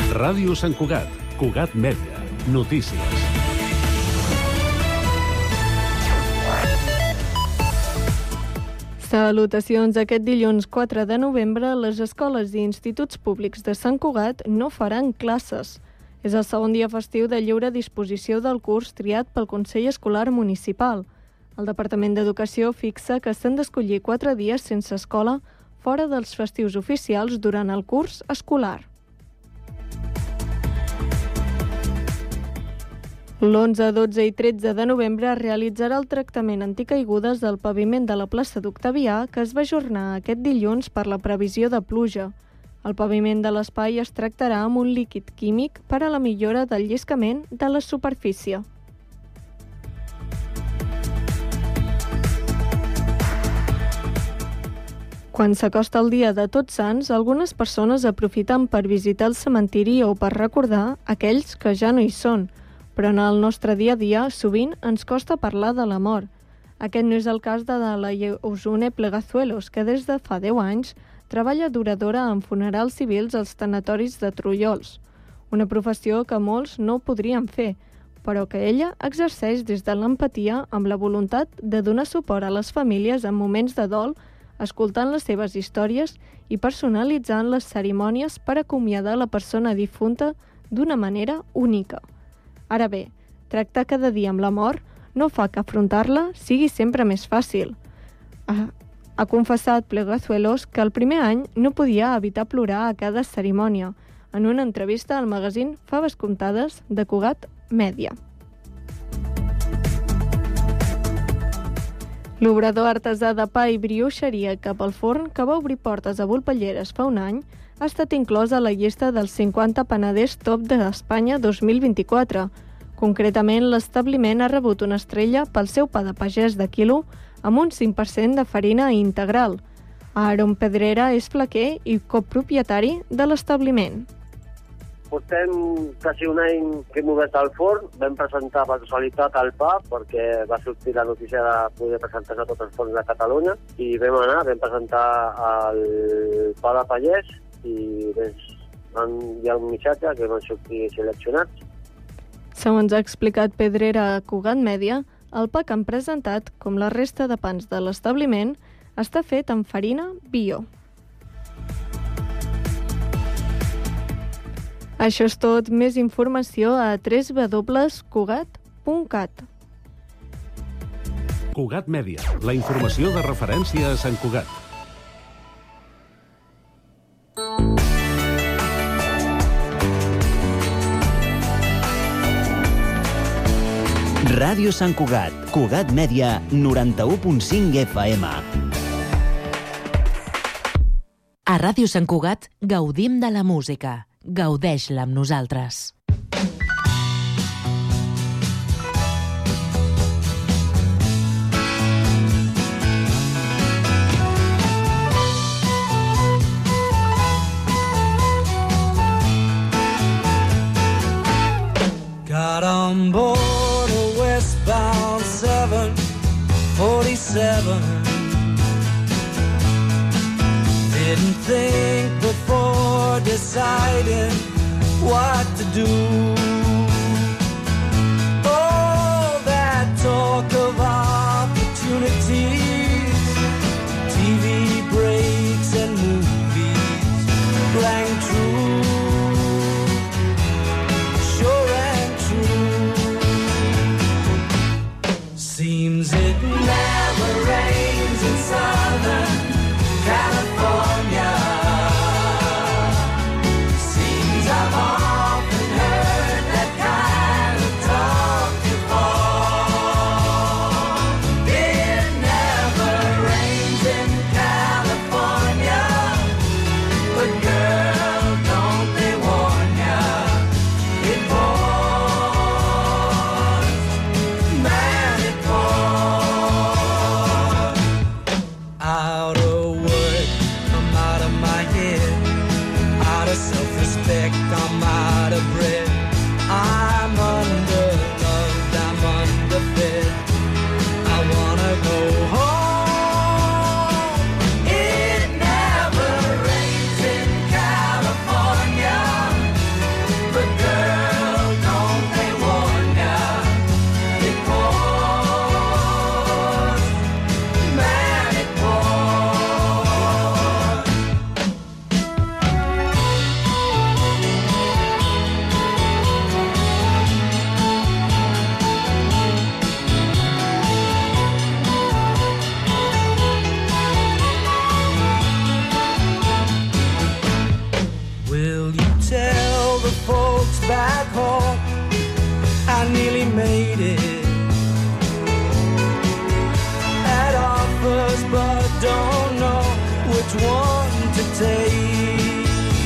Ràdio Sant Cugat, Cugat Mèdia, notícies. Salutacions. Aquest dilluns 4 de novembre, les escoles i instituts públics de Sant Cugat no faran classes. És el segon dia festiu de lliure disposició del curs triat pel Consell Escolar Municipal. El Departament d'Educació fixa que s'han d'escollir 4 dies sense escola fora dels festius oficials durant el curs escolar. L'11, 12 i 13 de novembre es realitzarà el tractament anticaigudes del paviment de la plaça d'Octavià, que es va ajornar aquest dilluns per la previsió de pluja. El paviment de l'espai es tractarà amb un líquid químic per a la millora del lliscament de la superfície. Quan s'acosta el dia de Tots Sants, algunes persones aprofiten per visitar el cementiri o per recordar aquells que ja no hi són. Però en el nostre dia a dia sovint ens costa parlar de la mort. Aquest no és el cas de la Usune Plegazuelos, que des de fa 10 anys treballa duradora en funerals civils als tanatoris de Trullols. Una professió que molts no podrien fer, però que ella exerceix des de l'empatia amb la voluntat de donar suport a les famílies en moments de dol, escoltant les seves històries i personalitzant les cerimònies per acomiadar la persona difunta d'una manera única. Ara bé, tractar cada dia amb la mort no fa que afrontar-la sigui sempre més fàcil. Ha confessat Plegazuelos que el primer any no podia evitar plorar a cada cerimònia, en una entrevista al magazín Faves Comptades de Cugat Mèdia. L'obrador artesà de pa i brioixeria Cap al Forn, que va obrir portes a Volpelleres fa un any, ha estat inclòs a la llista dels 50 panaders top d'Espanya 2024. Concretament, l'establiment ha rebut una estrella pel seu pa de pagès de quilo amb un 5% de farina integral. Aaron Pedrera és flequer i copropietari de l'establiment. Portem quasi un any que hem obert el forn, vam presentar per casualitat el pa perquè va sortir la notícia de poder presentar a tots els forns de Catalunya i vam presentar el pa de pagès i hi ha un missatge que van sortir seleccionats. Segons ha explicat Pedrera a Cugat Mèdia, el pa que han presentat, com la resta de pans de l'establiment, està fet amb farina bio. Això és tot. Més informació a www.cugat.cat. Cugat Mèdia, la informació de referència a Sant Cugat. Ràdio Sant Cugat, Cugat Mèdia, 91.5 FM. A Ràdio Sant Cugat gaudim de la música. Gaudeix-la amb nosaltres. Got on board a westbound 747. Didn't think before deciding what to do. All that talk of opportunities, TV breaks and movies rang true, sure and true. Seems it never rains in Southern California. Seems I've often heard that kind of talk before. It never rains in California, but girl, don't they warn ya, it pours, man, it pours. Out of work, I'm out of my head. Out of self-respect, I'm out of breath. I'm underloved, I'm underfed. I wanna go home. It never rains in California, Will you tell the folks back home I nearly made it? Had offers but don't know which one to take.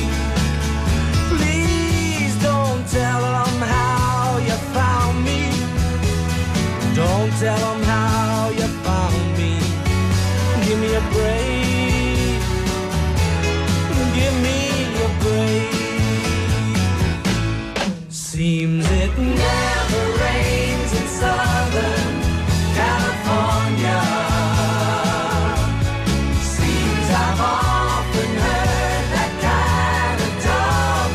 Please don't tell them how you found me. Don't tell them how you found me. Give me a break. Give me a break. Seems it never rains in Southern California. Seems I've often heard that kind of talk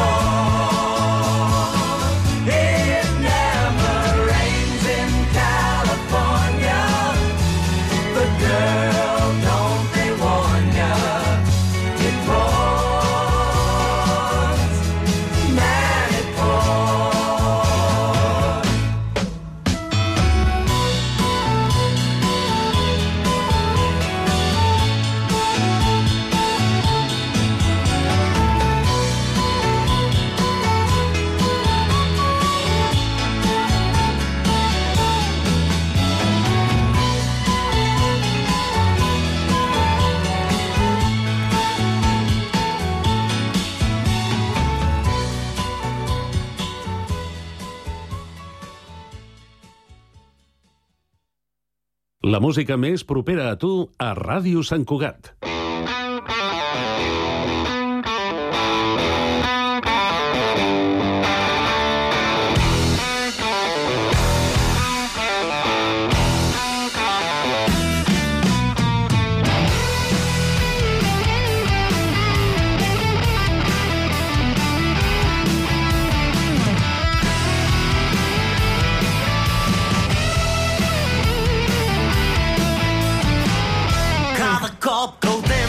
before. It never rains in California. But girl, don't they warn ya? It pours, man, it pours. La música més propera a tu a Ràdio Sant Cugat. Cada cop que ho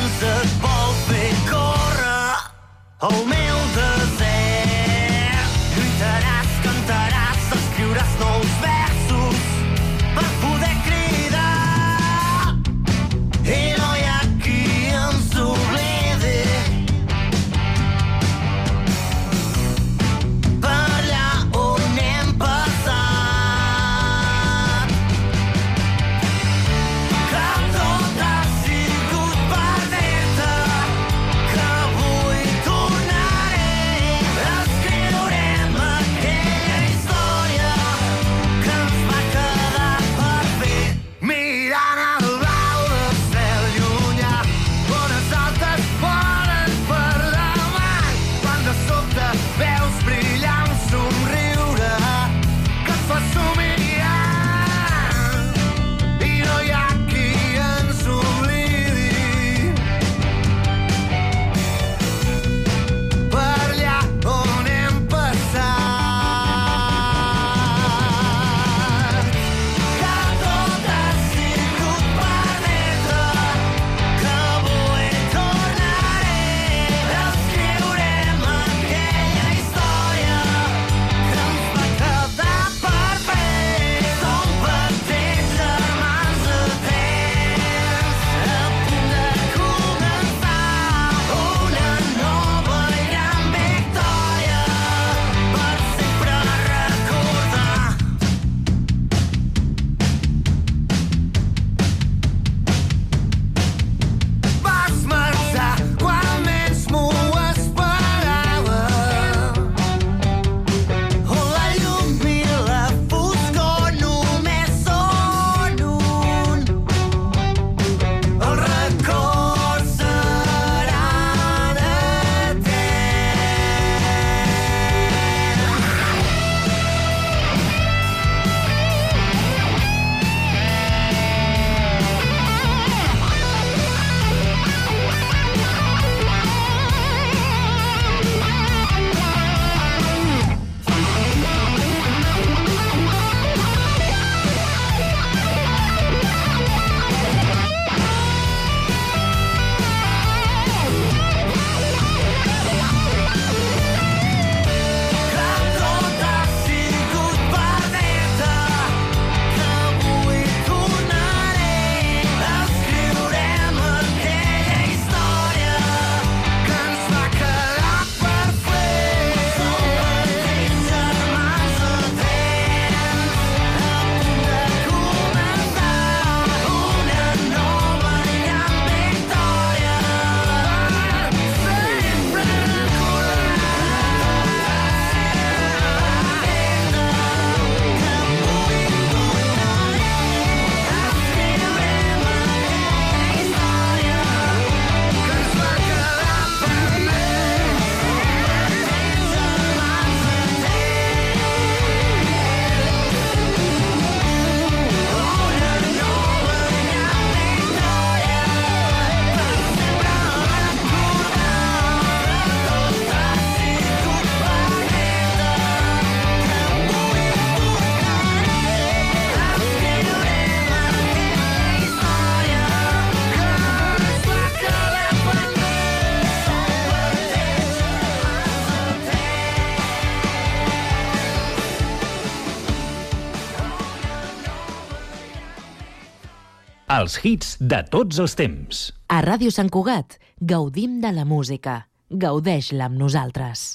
Els hits de tots els temps. A Ràdio Sant Cugat gaudim de la música. Gaudeix-la amb nosaltres.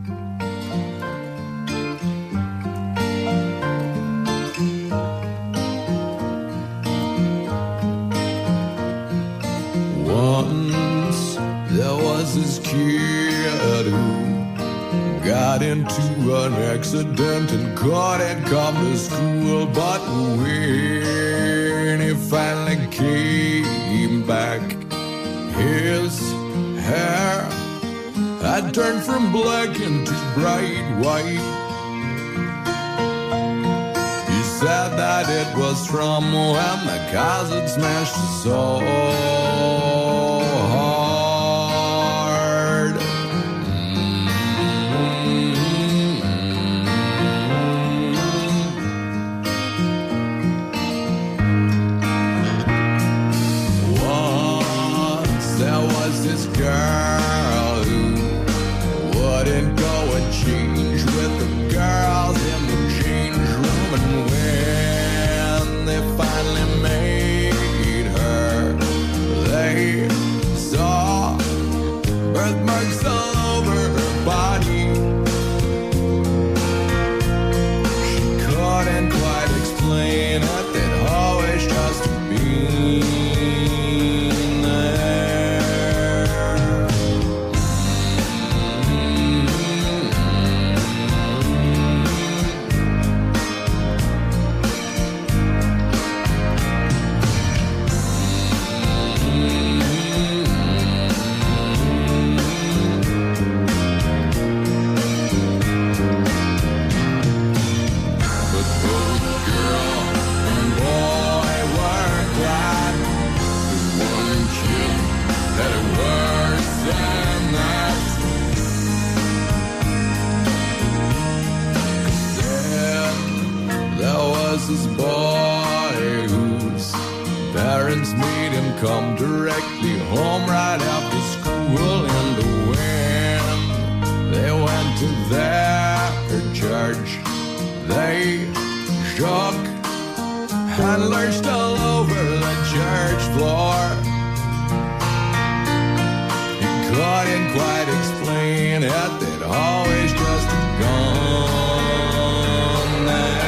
Once there was this kid who got into an accident and couldn't come to school. But when he finally came back, his hair had turned from black into bright white. He said that it was from when the cars had smashed his soul. Girl who wouldn't go and change with the girls in the change room, and when they finally made her, they saw birthmarks all over her body. She couldn't quite explain it, they'd always just been. This boy whose parents made him come directly home right after school, and when they went to their church, they shook and lurched all over the church floor. He couldn't quite explain it, they'd always just gone there.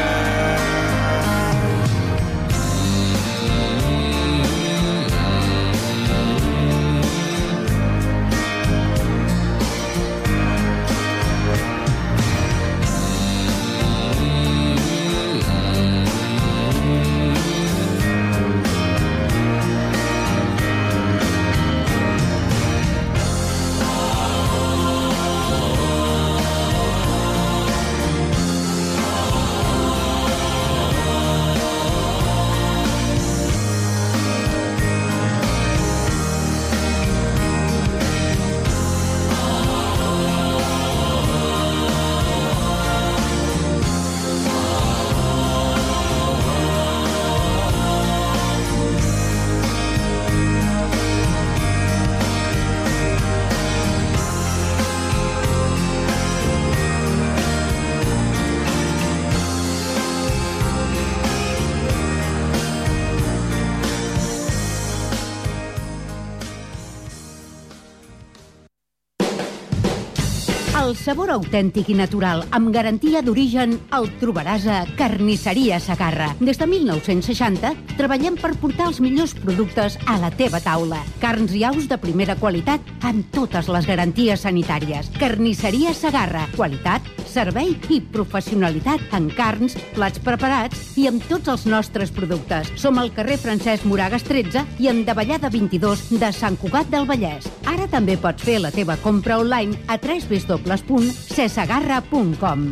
El sabor autèntic i natural, amb garantia d'origen, el trobaràs a Carnisseria Segarra. Des de 1960 treballem per portar els millors productes a la teva taula. Carns i aus de primera qualitat amb totes les garanties sanitàries. Carnisseria Segarra. Qualitat, servei i professionalitat en carns, plats preparats i amb tots els nostres productes. Som al carrer Francesc Moragas 13 i en Davallada 22 de Sant Cugat del Vallès. Ara també pots fer la teva compra online a www.cesegarra.com.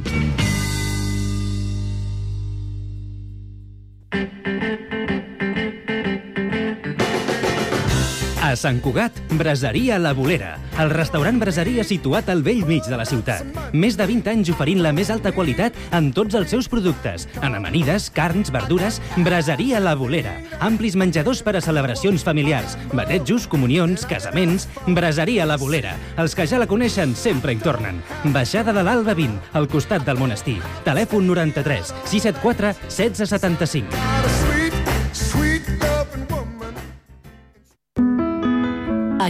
A Sant Cugat, Braseria La Bolera, el restaurant braseria situat al bell mig de la ciutat. Més de 20 anys oferint la més alta qualitat en tots els seus productes. En amanides, carns, verdures, Braseria La Bolera. Amplis menjadors per a celebracions familiars, batejos, comunions, casaments. Braseria La Bolera. Els que ja la coneixen sempre hi tornen. Baixada de l'Alba 20, al costat del monestir. Telèfon 93 674 1675.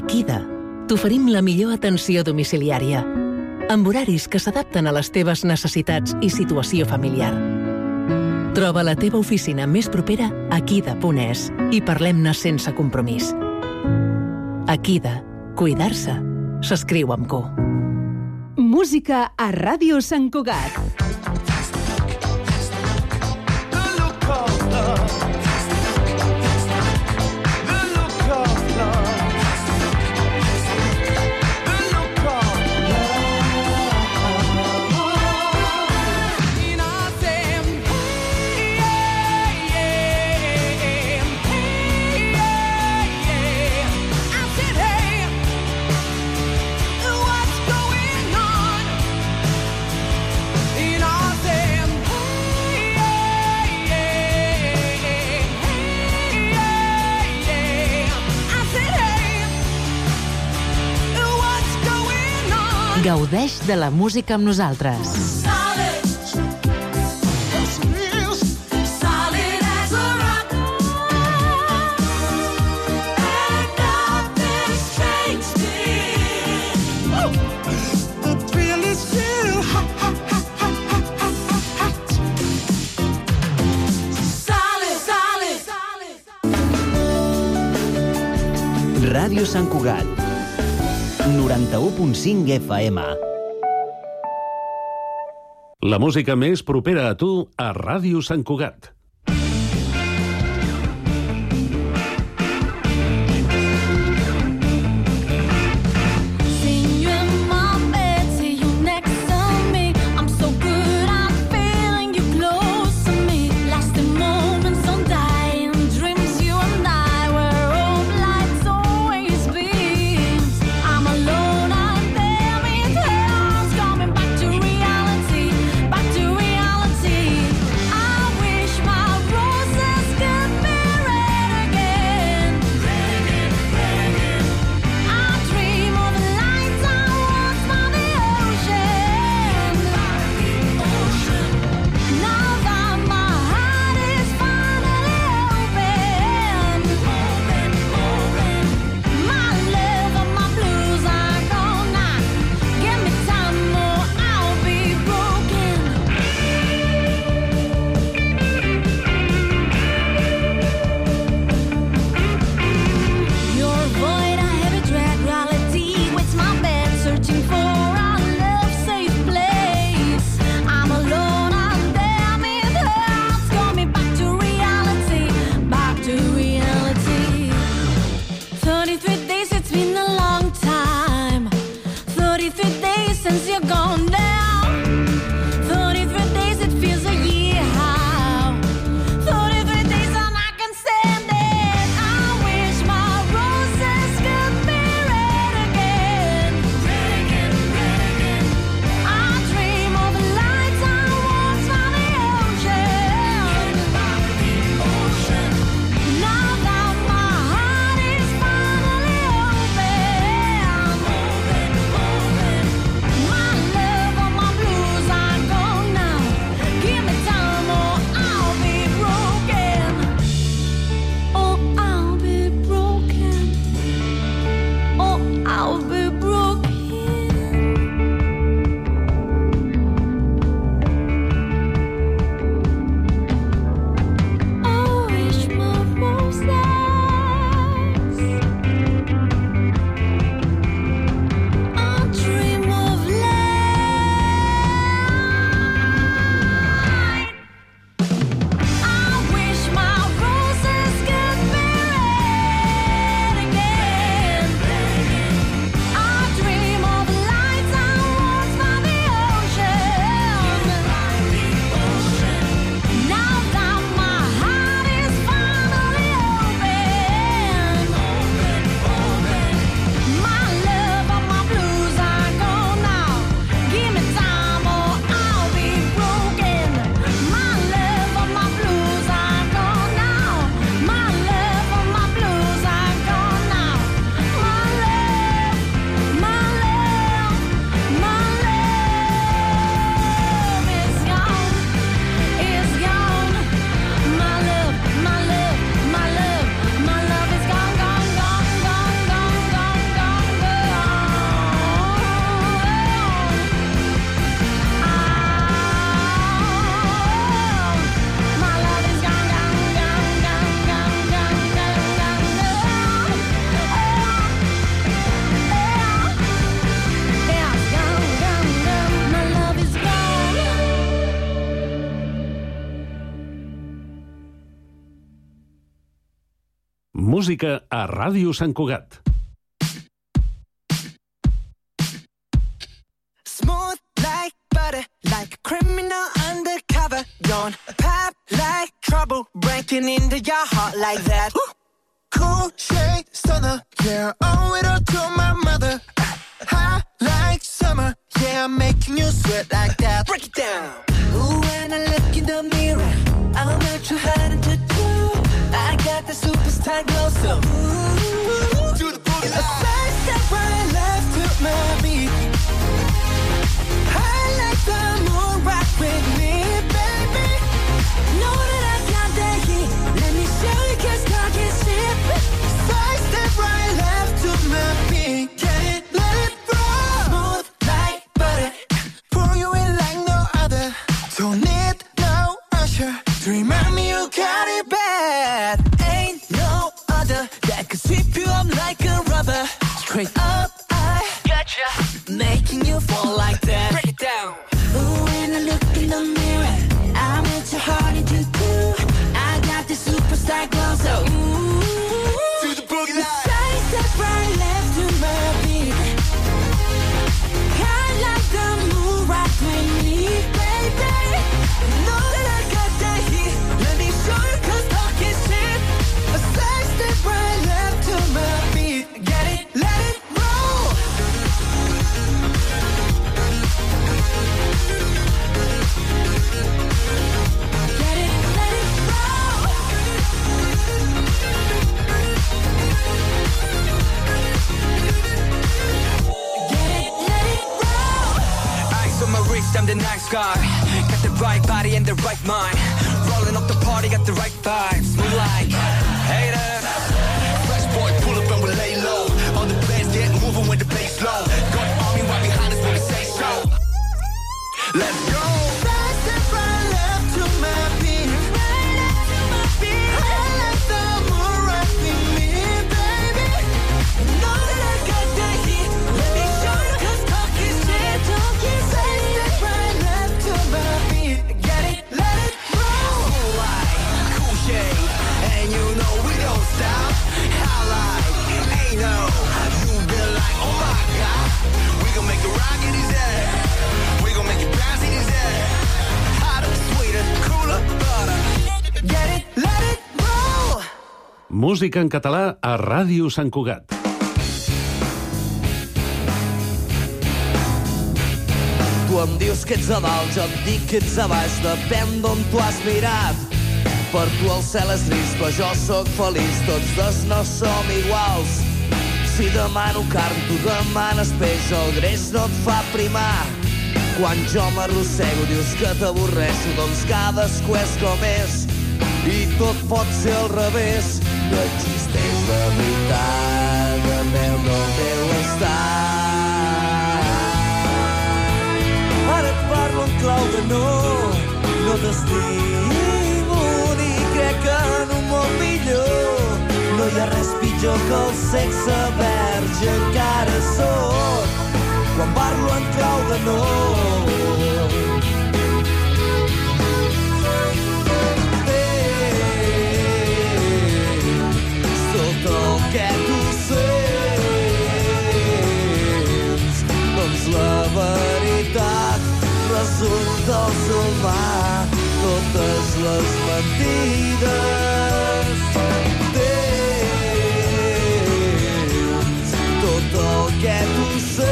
Akida. T'oferim la millor atenció domiciliària, amb horaris que s'adapten a les teves necessitats i situació familiar. Troba la teva oficina més propera a akida.es i parlem-ne sense compromís. Akida. Cuidar-se s'escriu amb Q. Música a Ràdio Sant Cugat. Gaudeix de la música amb nosaltres. Ràdio Sant Cugat, 91.5 FM. La música més propera a tu a Ràdio Sant Cugat. My love música a Ràdio Sant Cugat. Smooth like butter, like a criminal undercover. Don't pop like trouble, breaking into your heart like that. Cool shade stunner, yeah, owe it all to my mother. High like summer, yeah, I'm making you sweat like that. Break it down. Ooh, when I look in the mirror, I'm not too hard to do. I got the superstar glow, so ooh, Do the boogie a side step right left to my beat. I like the moon rock with me, baby. Know that I got that heat. Let me show you, 'cause talk is cheap. Side step right left to my beat. Get it, let it roll. Smooth like butter. Pour you in like no other. Don't need no usher to remind me you got it bad. Ain't no other that could sweep you up like a rubber. Straight up, I gotcha, making you fall like that. Break it down. Ooh, when I look in the mirror, I'm not too hard to do. I got the superstar glow, so ooh, Do the boogie line. side step right left to my beat. I like the moon rock with me, baby. Know that I got that heat. Let me show you, 'cause talk is cheap. A side step right left to my beat. Get it, let it roll. Get it, let it roll. Get it, let it roll. Eyes on my wrist, I'm the nice guy. Got the right body and the right mind. Rolling up the party, got the right vibes. Move like haters. Fresh boy, pull up and we lay low. All the players get moving with the bass low. Got the army right behind us when we say so. Let's go. Side step right left to my beat. Right left to my beat. I like the moon rock with me, baby. Know that I got that heat. Let me show you, 'cause talk is cheap. Talk is Side cheap. step right left to my beat. Get it, let it roll. Like cool shade, and you know we don't stop. I like, ain't no. You been like, oh my God. We gon' make it rock in his head. We gon' make it bounce in his head. Hotter, sweeter, cooler, butter. Get it, let it roll. Música en català a Ràdio Sant Cugat. Tu em dius que ets a dalt, jo et dic que ets a baix, depèn d'on tu has mirat. Per tu el cel és gris, però jo sóc feliç, tots dos no som iguals. Si demano carn, tu demanes peix, el greix no et fa primar. Quan jo m'arrossego dius que t'avorreixo, doncs cadascú és com és, i tot pot ser al revés. No existeix la veritat, arreu del teu estat. Ara et parlo en clau de no t'estimo ni crec que en un món millor no hi ha res pitjor que el sexe verge, encara sóc quan parlo en clau de no. Tot el que tu sents, doncs la veritat resulta al sumar totes les mentides. Tens tot el que tu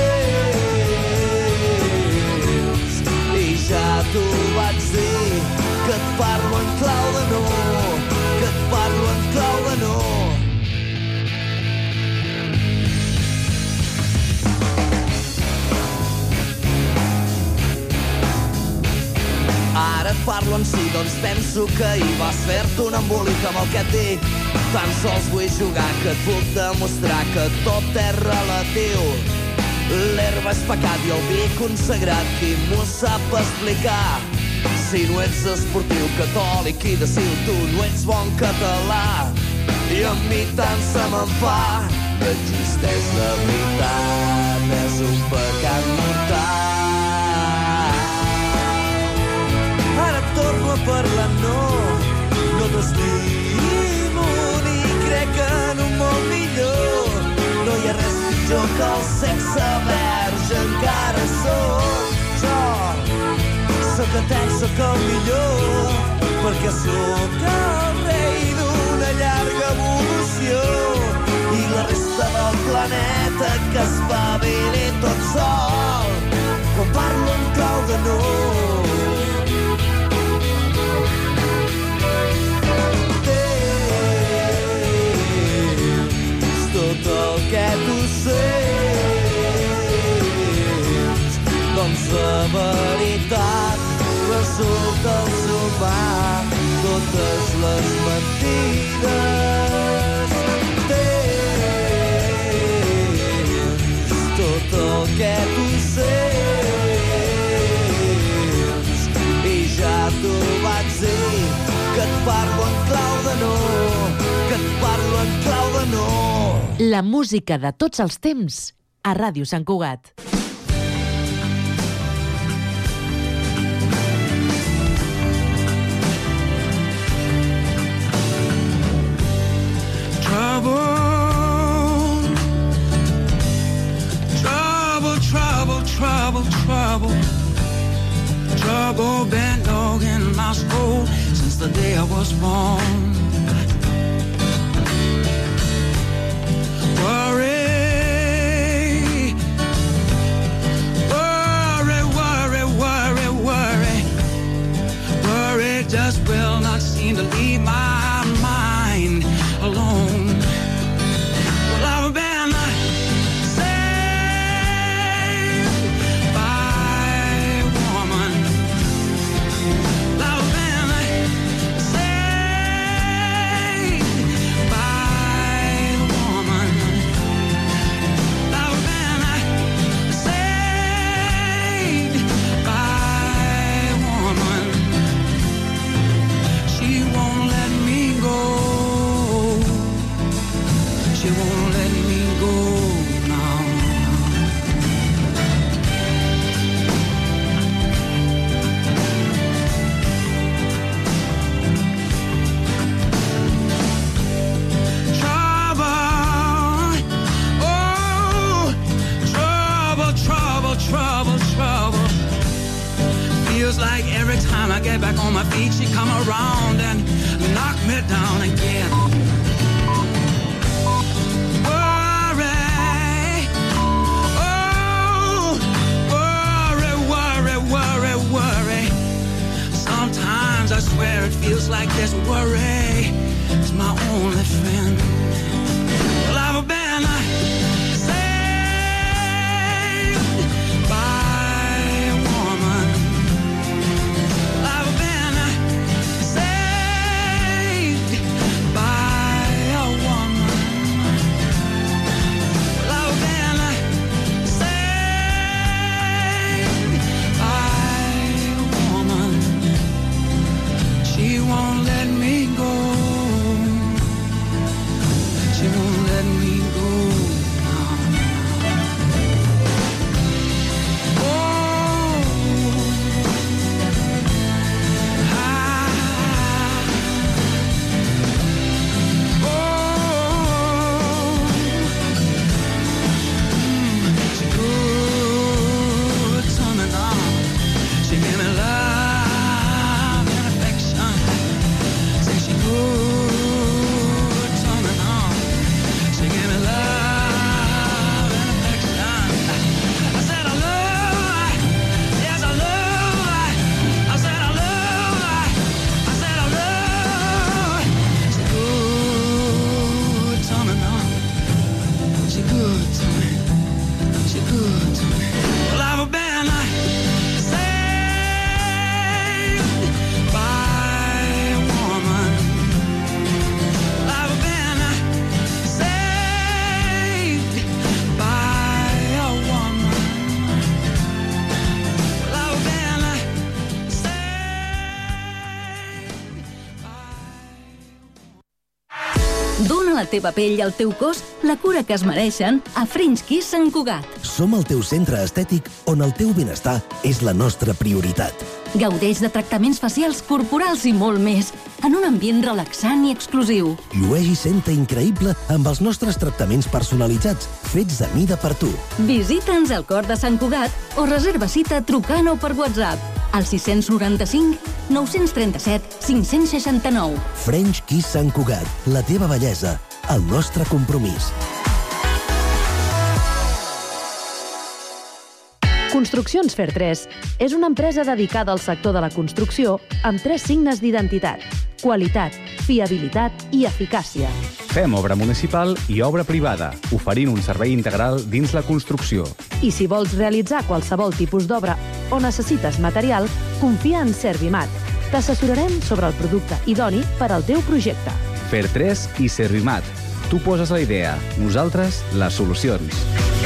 sents i ja t'ho vaig dir, que et parlo en clau de no, que et parlo en clau de no. Ara et parlo en si, doncs penso que ahir vas fer-te un embolic amb el que et dic. Tan sols vull jugar, que et puc demostrar que tot és relatiu. L'herba és pecat i el vi consagrat, qui m'ho sap explicar? Si no ets esportiu, catòlic i deciu, tu no ets bon català. I a mi tant se me'n fa que existeix la veritat, és un pecat mortal. Ara et torno a parlar, no t'estimo ni crec que en un jo que el sexe verge encara sóc. Jo sóc atès, sóc el millor, perquè sóc el rei d'una llarga evolució i la resta del planeta que es va bé tot sol quan parlo en clau de no. Tot el que tu sents, doncs la veritat resulta el sumar totes les mentides. Tens tot el que tu sents i ja t'ho vaig dir que et parlo en clau de no, que et parlo en clau de no. La música de tots els temps a Ràdio Sant Cugat. Trouble, trouble, trouble, trouble, trouble. Trouble been dogging my soul since the day I was born. Worry, worry, worry, worry, worry. Worry just will not seem to leave my mind alone. Well, I've been saved by a woman. I've been saved by a woman. I've been saved by a woman. She won't let me go. She won't let me go now. Trouble, oh, trouble, trouble, trouble, trouble. Feels like every time I get back on my feet, she come around and knock me down again. Worry, oh, worry, worry, worry, worry. Sometimes I swear it feels like this worry is my only friend. Well, I've been saved by a woman. I've been saved by a woman. I've been saved by a woman. She won't let me go. She won't let me go now. Oh, she good to me now. She give me love and affection. Say she good to me now. She give me love and affection. I said I love her. Yes, I love her. I said I love her. I said I love her. She good to me now. She good to me. She good to me. Well, I've been saved by a woman. I've been saved by a woman. I've been Dóna a la teva pell i al teu cos la cura que es mereixen a French Kiss Sant Cugat. Som el teu centre estètic on el teu benestar és la nostra prioritat. Gaudeix de tractaments facials, corporals i molt més. en un ambient relaxant i exclusiu. Llueix i senta increïble amb els nostres tractaments personalitzats, fets a mida per tu. Visita'ns al Cor de Sant Cugat o reserva cita trucant o per WhatsApp al 695 937 569. French Kiss Sant Cugat, la teva bellesa, el nostre compromís. Construccions Fer3 és una empresa dedicada al sector de la construcció amb 3 signes d'identitat: qualitat, fiabilitat i eficàcia. Fem obra municipal i obra privada, oferint un servei integral dins la construcció. I si vols realitzar qualsevol tipus d'obra o necessites material, confia en Servimat. T'assessorarem sobre el producte idoni per al teu projecte. Fer3 i Servimat. Tu poses la idea, nosaltres les solucions.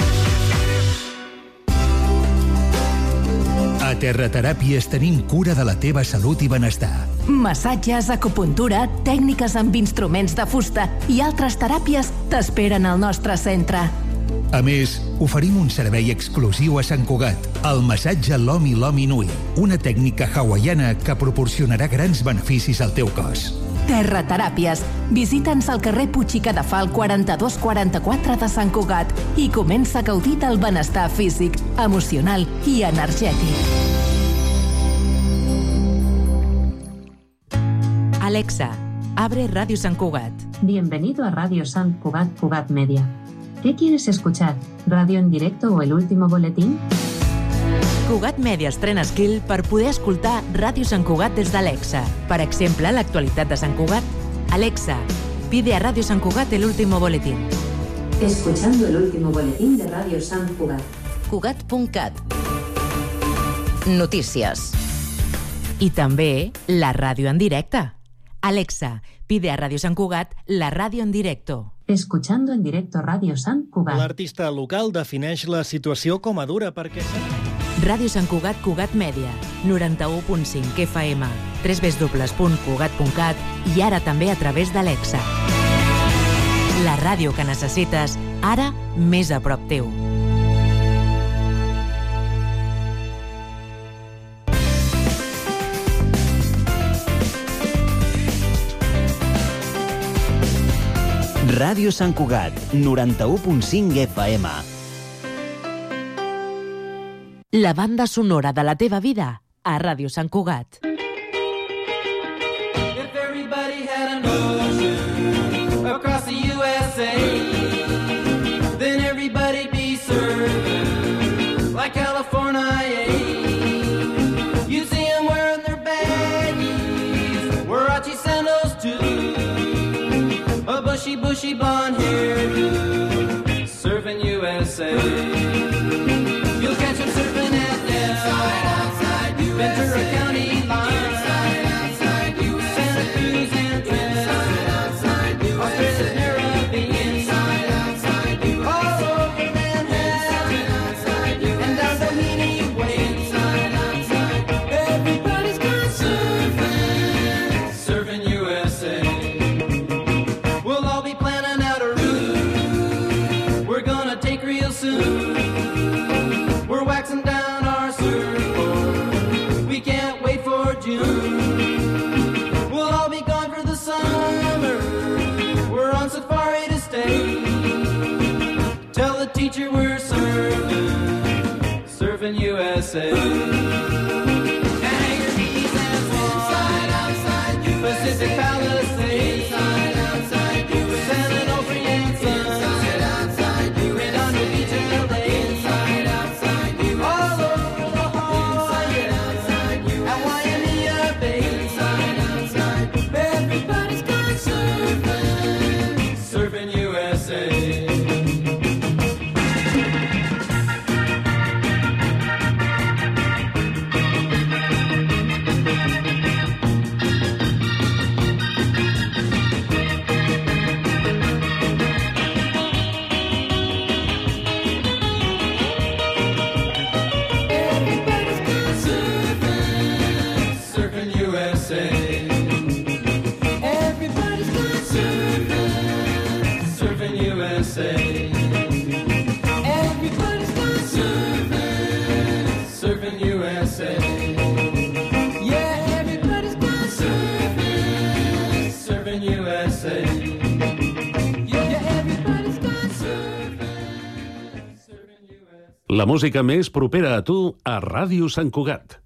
A Terrateràpies tenim cura de la teva salut i benestar. Massatges, acupuntura, tècniques amb instruments de fusta i altres teràpies t'esperen al nostre centre. A més, oferim un servei exclusiu a Sant Cugat, el massatge Lomi Lomi Nui, una tècnica hawaiana que proporcionarà grans beneficis al teu cos. Terrateràpies. Visita'ns al carrer Puig i Cadafal 4244 de Sant Cugat i comença a gaudir del benestar físic, emocional i energètic. Alexa, abre Radio Sant Cugat. Bienvenido a Radio Sant Cugat, Cugat Media. ¿Qué quieres escuchar? ¿Radio en directo o el último boletín? Cugat Media estrena skill per poder escoltar Ràdio Sant Cugat des d'Alexa. Per exemple, l'actualitat de Sant Cugat. Alexa, pide a Ràdio Sant Cugat el último boletín. Escuchando el último boletín de Radio Sant Cugat. Cugat.cat. Notícies. I també la ràdio en directe. Alexa, pide a Ràdio Sant Cugat la ràdio en directo. Escuchando en directo Radio Sant Cugat. L'artista local defineix la situació com a dura perquè... Ràdio Sant Cugat, Cugat Mèdia, 91.5 FM, www.cugat.cat i ara també a través d'Alexa. La ràdio que necessites, ara més a prop teu. Ràdio Sant Cugat, 91.5 FM. La banda sonora de la teva vida a Ràdio Sant Cugat. If everybody had an ocean across the USA, then everybody'd be served like California. You see them wearing their baggies, Warachi sandals too, a bushy blonde hairdo, serving USA. You'll catch them surfing at Del, Ventura County line, Santa Cruz and Twin, Australia's Caribbean, all over Manhattan, and down Doheny Way. Everybody's gone surfing, serving USA. We'll all be planning out a route we're gonna take real soon. We're waxing down our surfboard, we can't wait for June. We'll all be gone for the summer, we're on safari to stay. Tell the teacher we're surfing, surfing USA. Hangar Keys and Swan, Pacific Palisades, San Onofre and Sons, Redondo Beach and LA. La música més propera a tu a Ràdio Sant Cugat.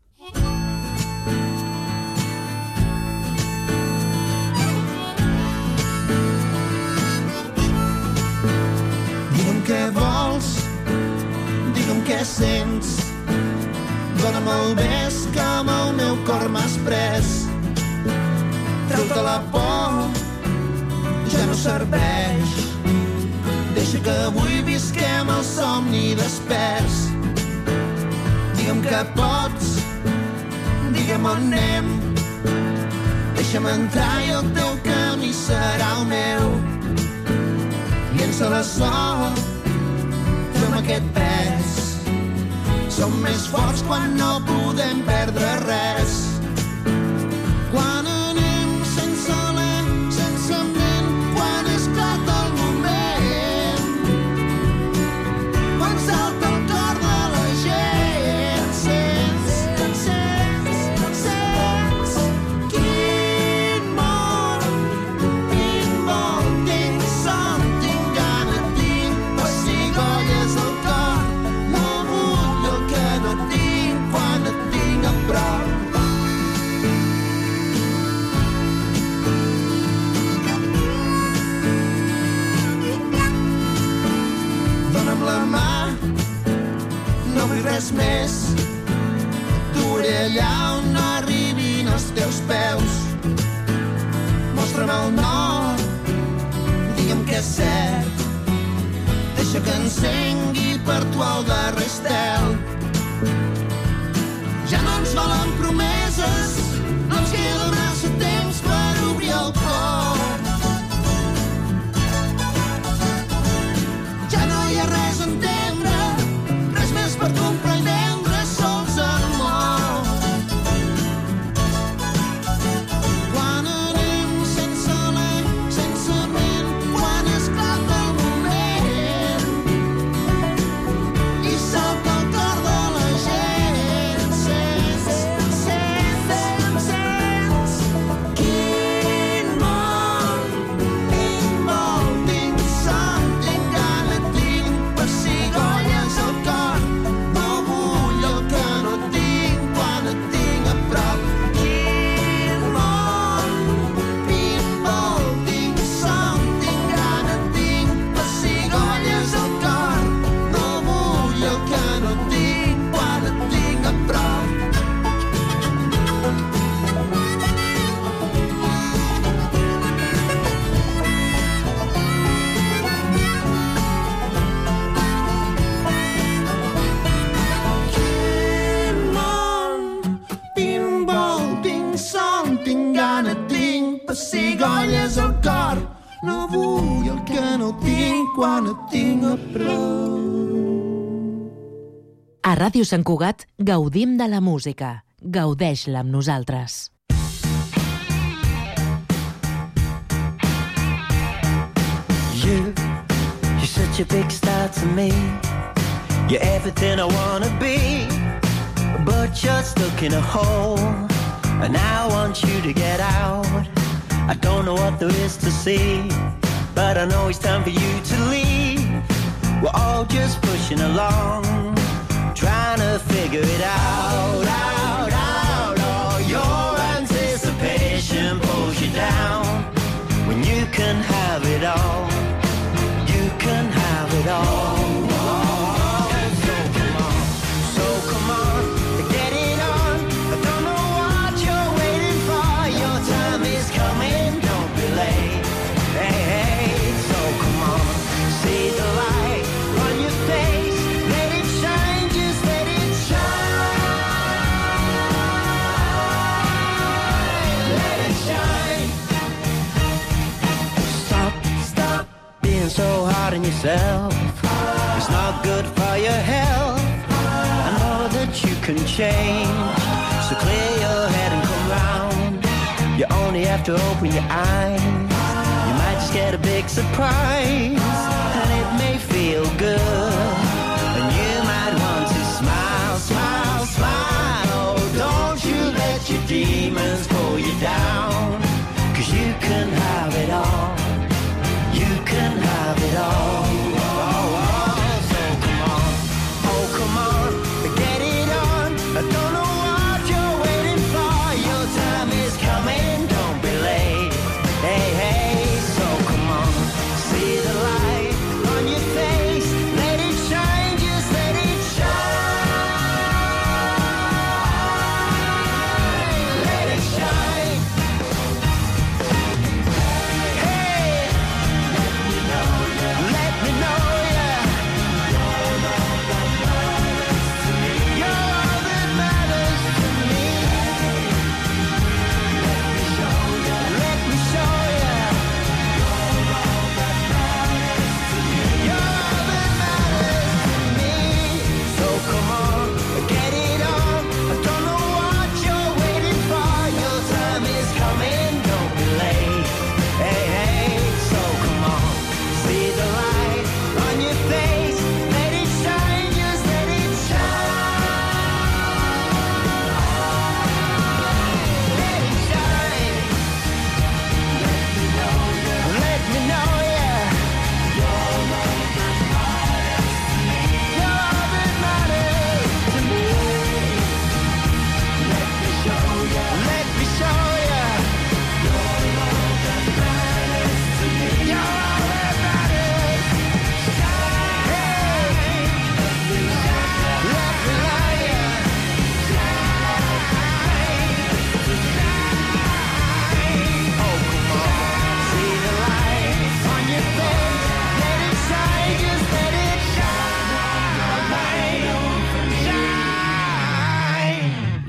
Digue'm què vols, digue'm què sents, dona'm el bes que amb el meu cor m'has pres. Treu-te la por, ja no serveix. Deixa que avui visquem el somni desperts. Digue'm que pots, digue'm on anem. Deixa'm entrar i el teu camí serà el meu. Llença la sort, fem aquest pes. Som més forts quan no podem perdre res. Quan anem sense alè, sense ment, quan esclata el moment, quan salta el cor de la gent, sents quin món tinc son, tinc gana, tinc pessigolles al cor. No vull el que no tinc quan et tinc a prop. Dona'm la mà, no vull res més. Duré allà on no arribin els teus peus. Mostra'm el nord, digue'm que és cert. Deixa que encengui per tu el darrer estel. Ja no ens volen promeses, no ens queda massa temps per obrir el cor. Ja no hi ha res a entendre, res més per comprar i vendre, sols amor. Quan anem sense alè, sense ment, quan esclata el moment i salta el cor de la gent, sents quin món tinc vol, tinc son, tinc gana, tinc pessigolles al cor. No vull el que no tinc quan et tinc a prop. Quin món tinc vol, tinc son, tinc gana, tinc pessigolles al cor. No vull el que no tinc quan et tinc a prop. Quin món tinc vol, tinc son, tinc gana, tinc pessigolles al cor. No vull el que no tinc quan et tinc a prop. A Ràdio Sant Cugat gaudim de la música. Gaudeix-la amb nosaltres. You're such a big star to me. You're everything I wanna be. But you're stuck in a hole, and I want you to get out. I don't know what there is to see, but I know it's time for you to leave. We're all just pushing along, trying to figure it out, out, out. Oh, your anticipation pulls you down when you can have it all. You can have it all. So come on, get it on. I don't know what you're waiting for. Your time is coming, don't be late. Hey, hey, so come on, see the light on your face. Let it shine, just let it shine. Let it shine. Stop being so hard on yourself. It's not good for your health. I know that you can change, so clear your head and come round. You only have to open your eyes. You might just get a big surprise, and it may feel good, and you might want to smile, smile, smile. Oh, don't you let your demons pull you down, 'cause you can have it all. You can have it all. Oh, oh, so come on, oh, come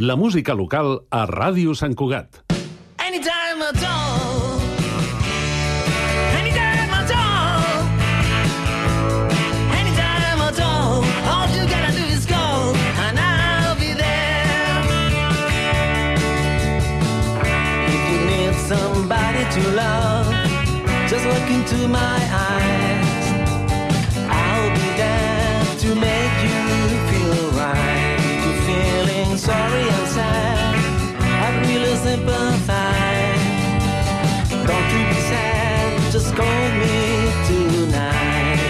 La música local a Ràdio Sant Cugat. Anytime at all. Anytime at all. Anytime at all. All you gotta do is call and I'll be there. If you need somebody to love, just look into my eyes. I'll be there to make you feel right. If you're feeling sorry and sad, I really sympathize. Don't you be sad, just call me tonight.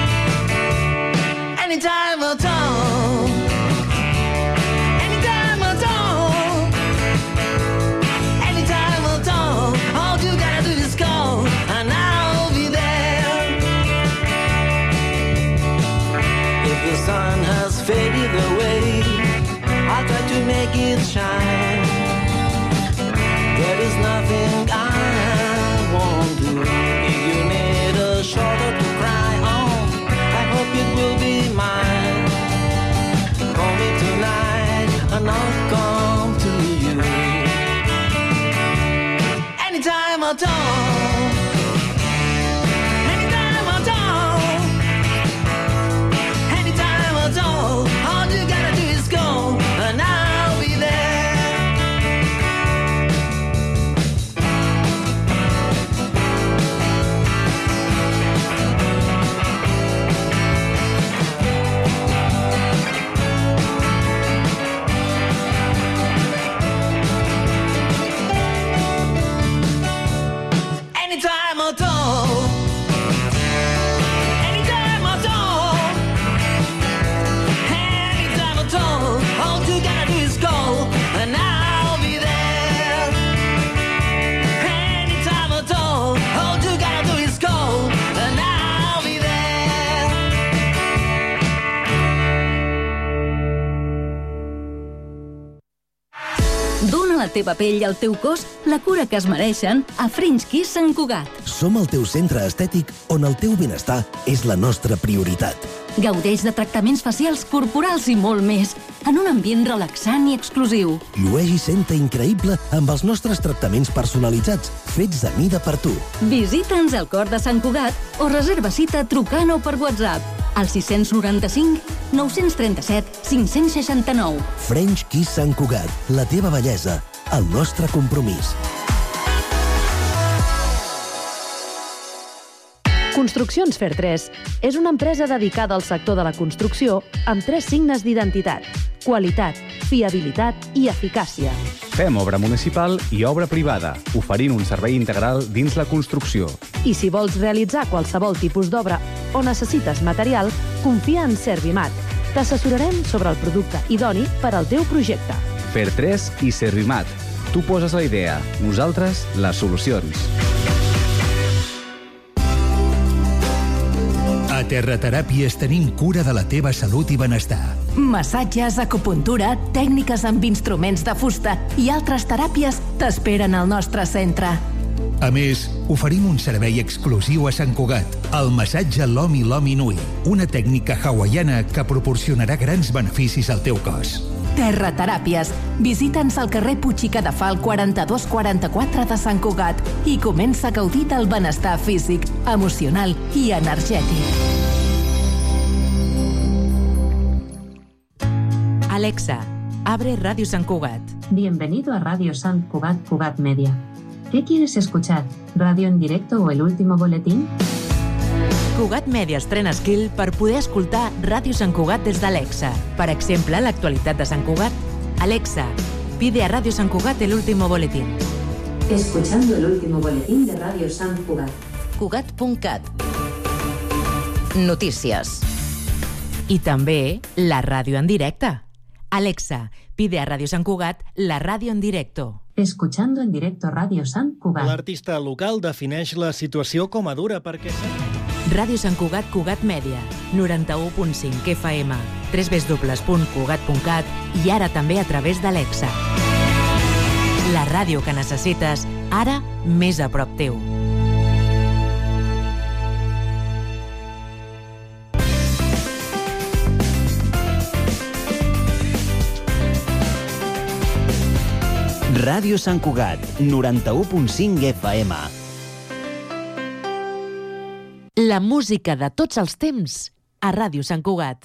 Anytime at all. Anytime at all. Anytime at all. All you gotta do is call and I'll be there. If the sun has faded away, I'll try to make it shine. There is nothing I won't do. If you need a shoulder to cry on, I hope it will be mine. Call me tonight and I'll come to you. Anytime at all. Anytime at all. Anytime at all. All you gotta do is go and I'll be there. Anytime at all. Anytime at all. Anytime at all. All you gotta do is call and I'll be there. Anytime at all. All you gotta do is call and I'll be there. Dóna la teva pell i el teu cos la cura que es mereixen a French Kiss Sant Cugat. Som el teu centre estètic on el teu benestar és la nostra prioritat. Gaudeix de tractaments facials, corporals i molt més, en un ambient relaxant i exclusiu. Llueix i senta increïble amb els nostres tractaments personalitzats, fets a mida per tu. Visita'ns al cor de Sant Cugat o reserva cita trucant o per WhatsApp al 695 937 569. French Kiss Sant Cugat, la teva bellesa, el nostre compromís. Construccions Fer3 és una empresa dedicada al sector de la construcció amb 3 signes d'identitat: qualitat, fiabilitat i eficàcia. Fem obra municipal i obra privada, oferint un servei integral dins la construcció. I si vols realitzar qualsevol tipus d'obra o necessites material, confia en Servimat. T'assessorarem sobre el producte idoni per al teu projecte. Fer3 i Servimat. Tu poses la idea, nosaltres les solucions. A Terrateràpies tenim cura de la teva salut i benestar. Massatges, acupuntura, tècniques amb instruments de fusta i altres teràpies t'esperen al nostre centre. A més, oferim un servei exclusiu a Sant Cugat, el massatge Lomi Lomi Nui, una tècnica hawaiana que proporcionarà grans beneficis al teu cos. Terrateràpies. Visita'ns al carrer Puig i Cadafal 4244 de Sant Cugat i comença a gaudir del benestar físic, emocional i energètic. Alexa, abre Radio Sant Cugat. Bienvenido a Radio Sant Cugat Cugat Media. ¿Qué quieres escuchar? ¿Radio en directo o el último boletín? Cugat Media estrena skill per poder escoltar Ràdio Sant Cugat des d'Alexa. Per exemple, l'actualitat de Sant Cugat. Alexa, pide a Radio Sant Cugat el último boletín. Escuchando el último boletín de Radio Sant Cugat. Cugat.cat. Notícies. I també la ràdio en directe. Alexa, pide a Radio Sant Cugat la ràdio en directo. Escuchando en directo Radio Sant Cugat. L'artista local defineix la situació com a dura perquè... Ràdio Sant Cugat Cugat Mèdia, 91.5 FM, www.cugat.cat i ara també a través d'Alexa. La ràdio que necessites, ara més a prop teu. Ràdio Sant Cugat, 91.5 FM. La música de tots els temps a Ràdio Sant Cugat.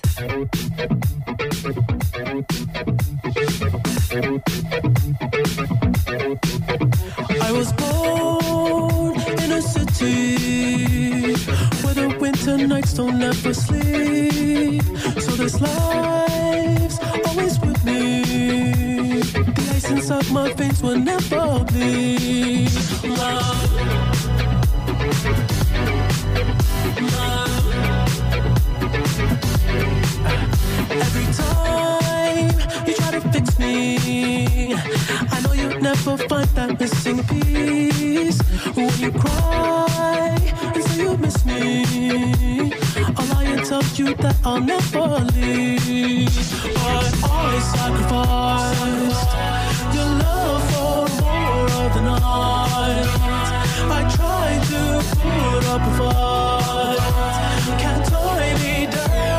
I was born in a city where the winter nights don't ever sleep. So this life's always with me. The ice inside my veins will never bleed. Love. Every time you try to fix me, I know you'll never find that missing piece. When you cry and say you miss me, I'll lie and tell you that I'll never leave. But I sacrificed your love for more of the night. I tried to put up a fight, can't tie me down.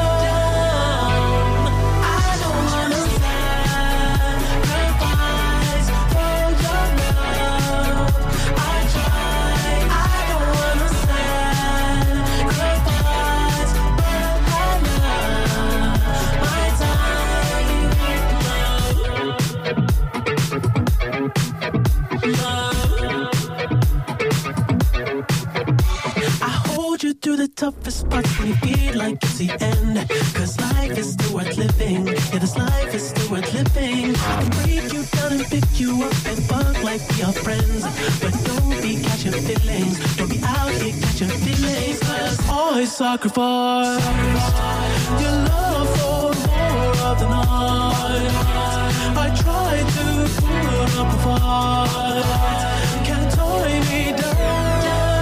Through the toughest parts when you feel like it's the end. Cause life is still worth living. Yeah, this life is still worth living. I can break you down and pick you up and fuck like we are friends. But don't be catching feelings. Don't be out here catching feelings. Cause I sacrificed your love for more of the night. I tried to put up a fight, can't tie me down.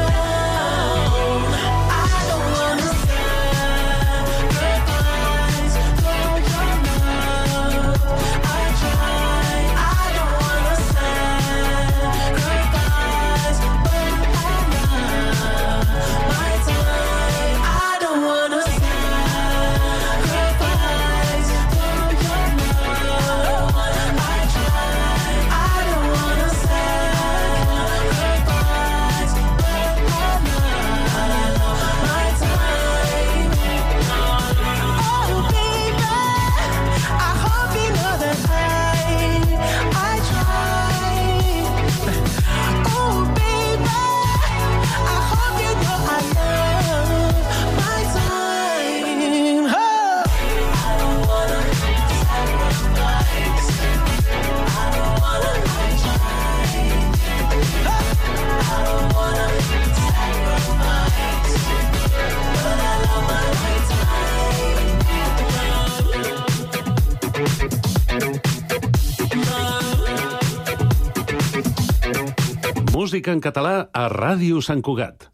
Música en català a Ràdio Sant Cugat.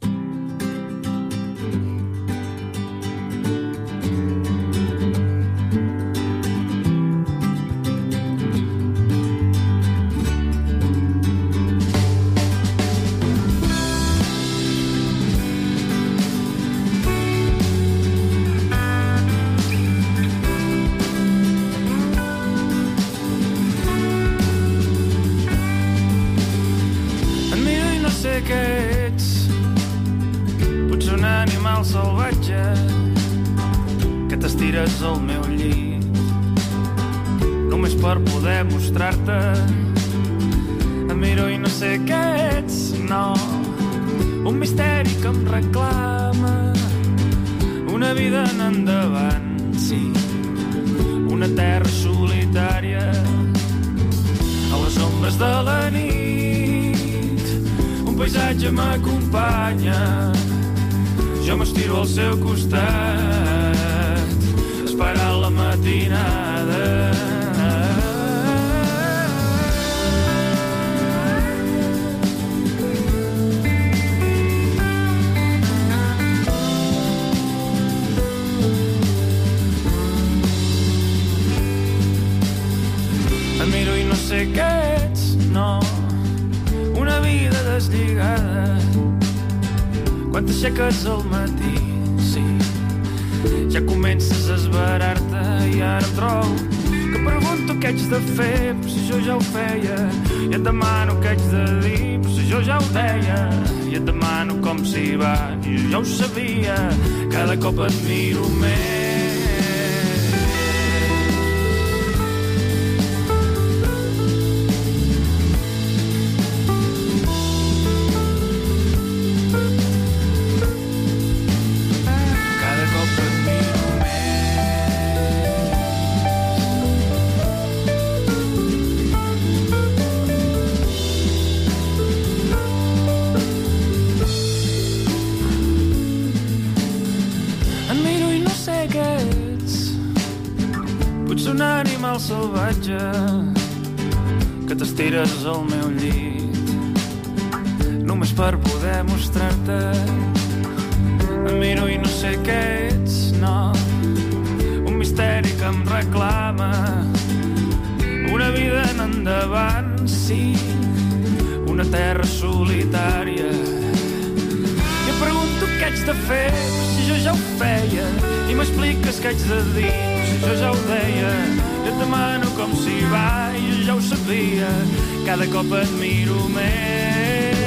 Al meu llit només per poder mostrar-te. Em miro i no sé què ets, no. Un misteri que em reclama, una vida en endavant, sí. Una terra solitària a les ombres de la nit. Un paisatge m'acompanya, jo m'estiro al seu costat esperar la matinada. Em miro i no sé què ets, no. Una vida deslligada quan t'aixeques al matí, sí. Ja comences a esverar-te i ara em trobo que pregunto què haig de fer, però si jo ja ho feia. I et demano què haig de dir, però si jo ja ho deia. I et demano com s'hi va, i jo ja ho sabia. Cada cop et miro més. Un animal salvatge que t'estires al meu llit només per poder mostrar-te. Em miro i no sé què ets, no. Un misteri que em reclama una vida en endavant, sí. Una terra solitària. I em pregunto què haig de fer, si jo ja ho feia. I m'expliques què haig de dir, si jo ja ho deia. Jo et demano com s'hi va, i jo ja ho sabia. Cada cop et miro més.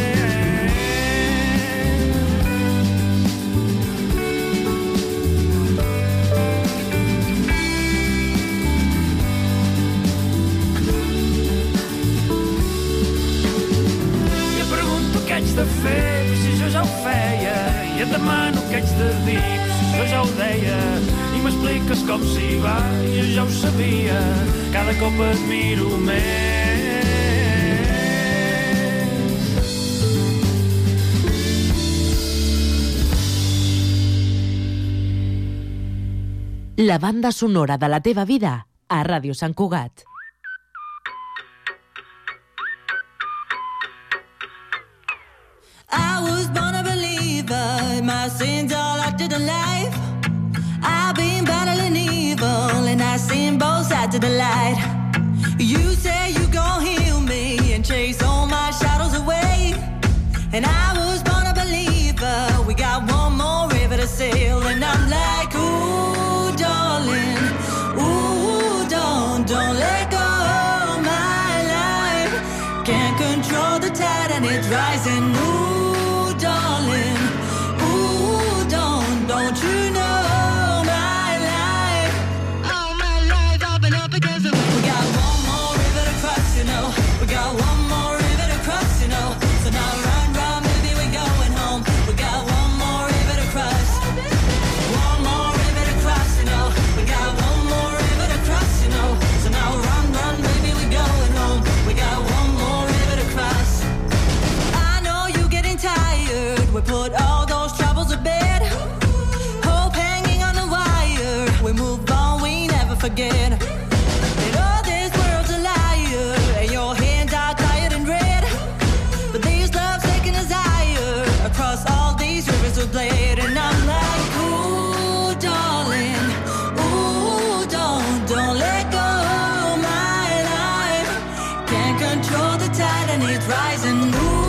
I em pregunto què haig de fer, si jo ja ho feia. I et demano què haig de dir, si jo ja ho deia. I m'expliques com s'hi va, i jo ja ho sabia. Cada cop et miro més. La banda sonora de la teva vida a Ràdio Sant Cugat. I was born a believer, my sins all acted alive. I've been battling evil and I seen both sides of the light. You say you gon' heal me and chase all my shadows away. And I was born a believer, we got one more river to sail. And I'm like, ooh, darling, ooh, don't let go of my life. Can't control the tide and it's rising. Ooh, darling, ooh, don't you know? We put all those troubles to bed. Hope hanging on the wire. We move on, we never forget. And all this world's a liar, and your hands are tired and red. But these love's taking us higher. Across all these rivers we'll bled. And I'm like, ooh, darling, ooh, don't let go of my life. Can't control the tide and it's rising. Ooh,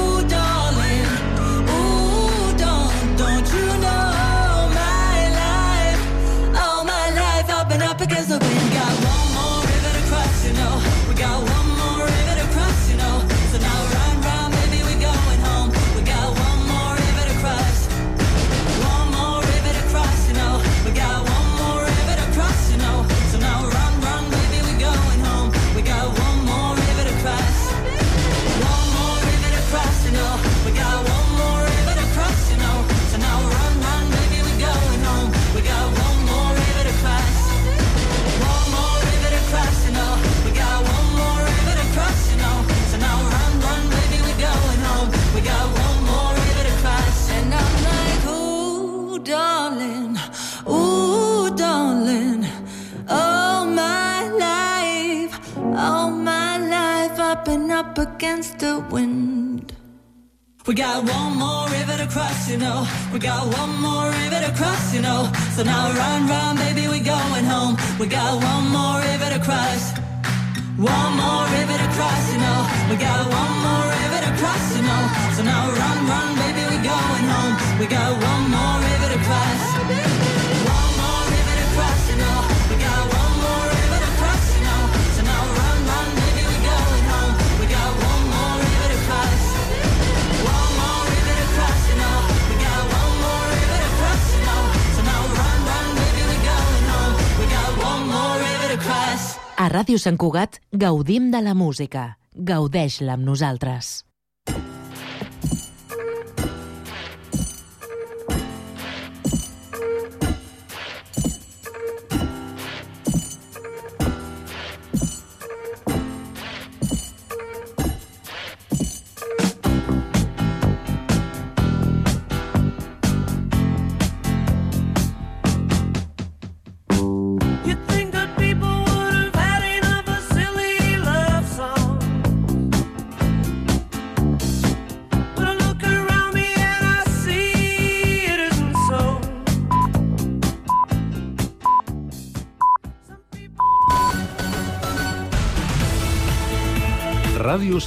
against the wind, got one more river to cross, you know. We got one more river to cross, you know. So now run, run, baby, we going home. We got one more river to cross. One more river to cross, you know. We got one more river to cross, you know. So now run, run, baby, we going home. We got one more river to cross. One more river to cross, you know. We got one more river to cross, you know. So now run, run, baby, we going home. We got one more river to cross. One more river to cross, you know. We got one more river to cross, you know. So now run, run, baby, we going home. We got one more river to cross. And I'm like, ooh, darling, all my life I've been up against the wind. We got one more river to cross, you know. We got one more river to cross, you know. So now run, run, baby, we going home. We got one more river to cross. One more river to cross, you know. We got one more river to cross, you know. So now run, run, baby, we going home. We got one more river to cross. One more river to cross, you know. We got one more river to cross, you know. A Ràdio Sant Cugat gaudim de la música. Gaudeix-la amb nosaltres. Ràdio